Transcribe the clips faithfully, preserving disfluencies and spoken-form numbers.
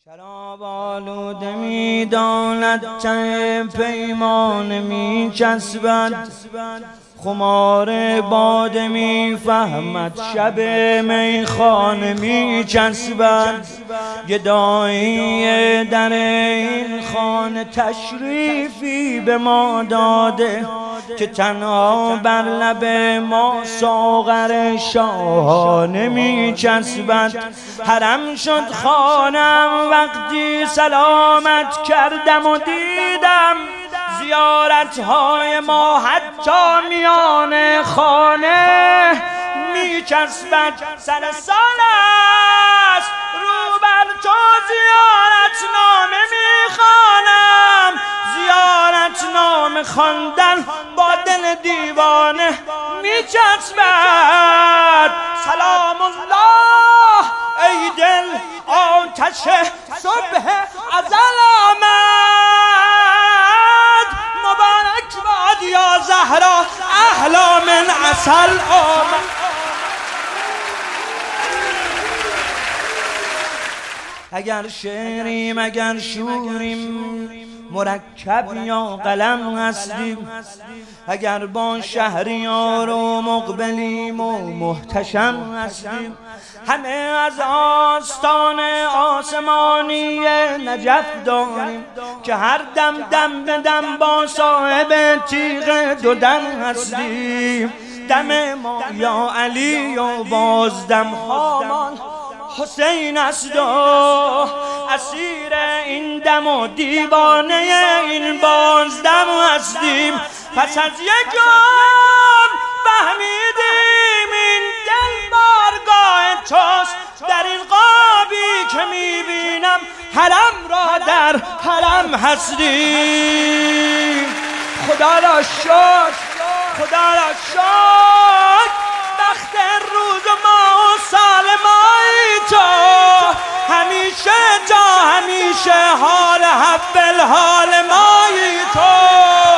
شراب آلوده می داند ته پیمان می چسبد، خمار باده می فهمد شب میخانه می چسبد. گدایی در این خانه تشریفی به ما داده که تنها بر لب ما ساغر شاهانه می چسبد. حرم شد خانم وقتی سلامت کردم و دیدم زیارت های ما حتی میان خانه می چسبد. سر سال است رو بر تو زیارت نامه می خوانم، زیارت نامه خواندن با دل دیوانه می چسبد. سلام الله ای دل آتش صبح ازل آمد، مبارک باد یا زهرا احلا من عسل آمد. اگر شعریم اگر شوریم مرکب یا قلم هستیم، اگر با شهریار و مقبلیم و محتشم هستیم، همه از آستان آسمانی نجف داریم که هر دم دم به دم با صاحب تیغ دو دم هستیم. دم ما یا علی و بازدم هامان حسین است و اسیر این دم و دیوانه این بازدم هستیم. پس از یک جام فهمیدیم این دل بارگاه توست، در این قابی که میبینم حرم را در حرم هستیم. خدا را شکر خدا را شکر بخت روز ما و سال مایی تو، همیشه تا همیشه حال حبل حال مایی تو.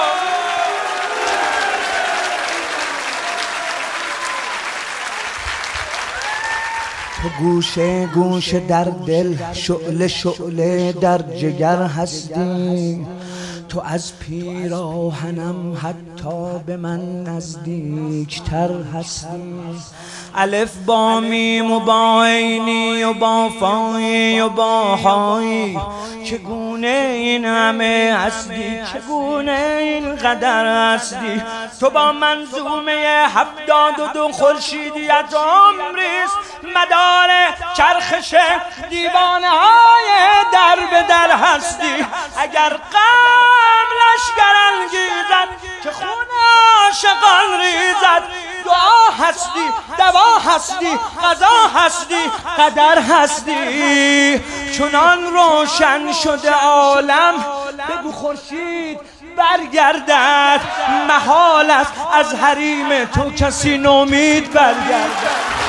تو گوشه گوشه در دل شعله شعله در جگر هستی، تو از پیراهنم حتی به من نزدیکتر هستی. الف با میم و با عینی و با فایی و با هایی، چگونه این همه هستی چگونه این قدر هستی. تو با منظومه هفتاد و دو خورشیدیت عمریست، مدار چرخش دیوانه های در به در هستی. اگر غم لشگر انگیزد که خون عاشقان ریزد، دعا هستی دوا هستی قضا هستی قدر هستی. چنان روشن شده عالم بگو خورشید برگردد، محال است از حریم تو کسی نومید برگردد.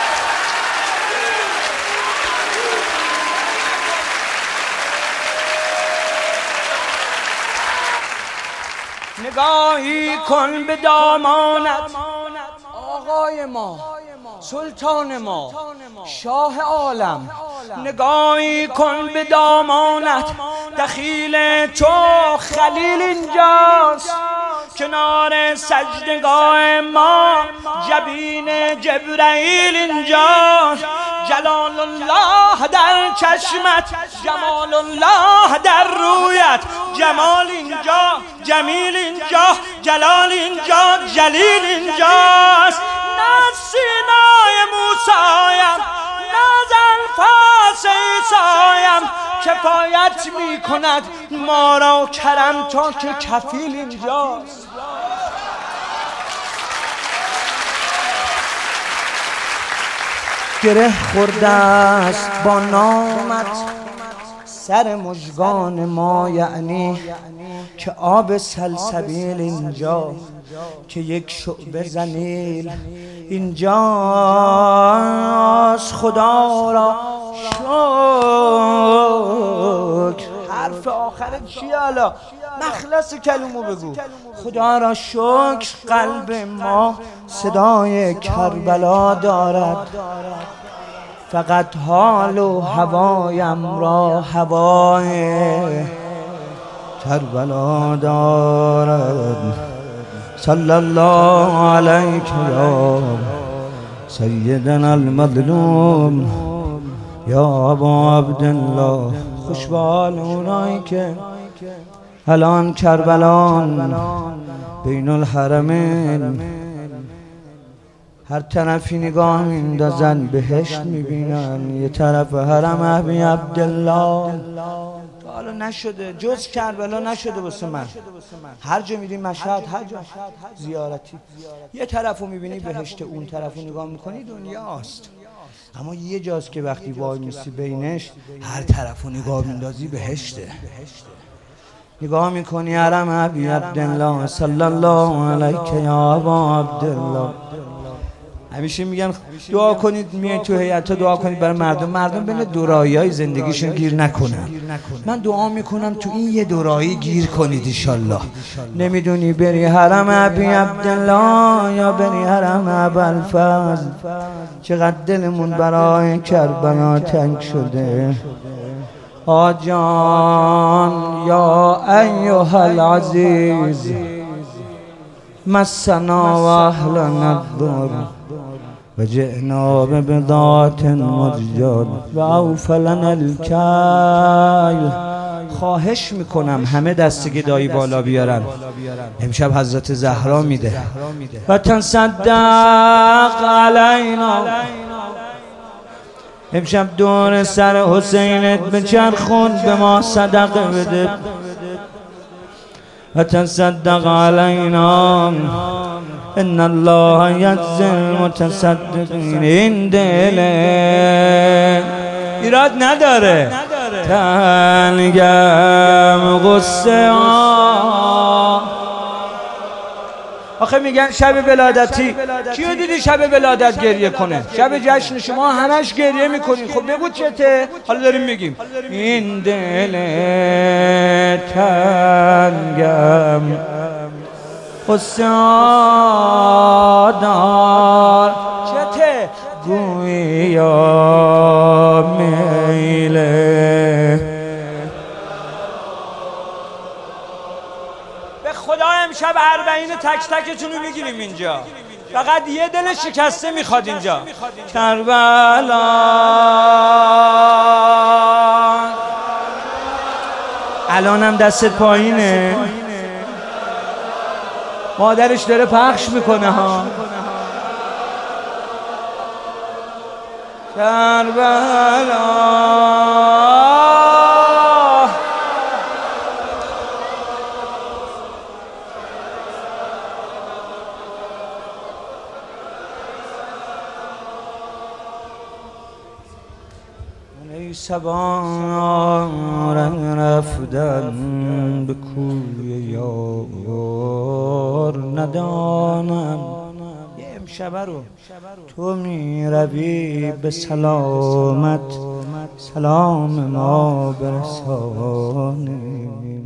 نگاهی کن به دامانت آقای ما سلطان ما شاه عالم، نگاهی کن به دامانت دخیل تو خلیل اینجاست، کنار سجدگاه ما جبین جبرائیل اینجاست. جلال الله در چشمت جمال الله در رویت، جمال اینجا جمیل اینجا جلال اینجا جلیل اینجاست. نه سینای موسایم نه زلفاس عیسایم کفایت می کند ما را کرم تا که کفیل اینجاست. گره خورده است با نامت سر مژگان ما، یعنی که آب سلسبیل اینجا که یک شعبه زنیل اینجاست. خدا را شکر. حرف آخر چیه حالا؟ مخلص کلمو بگو. خدا را شکر قلب ما صدای کربلا دارد. فقط حال و هوایم را هوای کربلا دارد. صلی الله علیک یا سیدنا المظلوم یا ابا عبدالله. خوشبال اونایی که الان کربلان بین الحرمین هر طرفی نگاه میندازن بهشت میبینن، یه طرف حرم ابی عبدالله. حالا نشده جز کربلا نشده واسه من. هر جا میری مشهد، هر جا زیارتی، یه طرفو میبینی بهشت، اون طرفو نگاه میکنی دنیاست. اما یه جاست که وقتی وای میسی بینش هر طرفو نگاه میندازی بهشته. نگاه میکنی حرم ابی عبدالله صلی الله علیک یا ابا عبدالله. همیشه میگن دعا کنید، میای تو هیئت دعا کنید برای مردم، مردم بین دورایی‌های زندگیشون گیر نکنن. من دعا میکنم تو این یه دورایی گیر کنید انشالله. نمیدونی بری حرم ابی عبدالله یا بری حرم ابوالفضل. چقدر دلمون برای کربلا تنگ شده. آجان یا ایها العزیز مسنا و اهلنا الضر و جئنا ببضاعة مزجاة و اوف لنا الکیل. خواهش میکنم همه دست گدایی بالا بیارن. امشب حضرت زهرا میده و تصدق علینا. امشب دور سر حسینت بچرخون، به ما صدقه بده و تصدق علینا ان الله یجزی المتصدقین. این دل ایراد نداره تنگم غصه ها. آخه میگن شب ولادتی، کیو دیدی شب ولادت گریه کنه؟ شب جشن شما همش گریه میکنین. خب بگو چته؟ حالا داریم میگیم این دل تنگم غصه دار چته؟ گویا میله. به خدا امشب اربعین تک تکتون رو میگیریم اینجا. فقط یه دل شکسته میخواد اینجا. کربلا الانم دستت پایینه، مادرش داره پخش میکنه ها. کربلا ای سوار رفتن به کوی یار ندانم. یه امشبه رو تو می روی به سلامت، سلام ما برسانی.